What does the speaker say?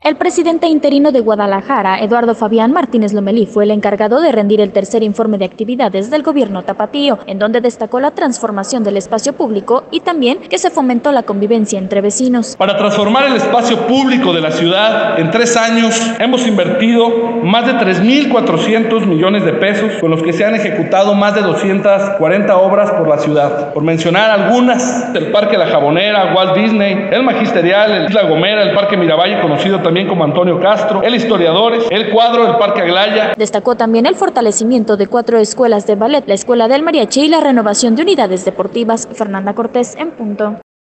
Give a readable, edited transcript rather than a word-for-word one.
El presidente interino de Guadalajara, Eduardo Fabián Martínez Lomelí, fue el encargado de rendir el tercer informe de actividades del gobierno tapatío, en donde destacó la transformación del espacio público y también que se fomentó la convivencia entre vecinos. Para transformar el espacio público de la ciudad, en 3 años hemos invertido más de 3.400 millones de pesos, con los que se han ejecutado más de 240 obras por la ciudad. Por mencionar algunas, el Parque La Jabonera, Walt Disney, el Magisterial, el Isla Gomera, el Parque Miravalle, conocido también como Antonio Castro, el Historiadores, el Cuadro, el Parque Aglaya. Destacó también el fortalecimiento de 4 escuelas de ballet, la Escuela del Mariachi y la renovación de unidades deportivas. Fernanda Cortés, en punto.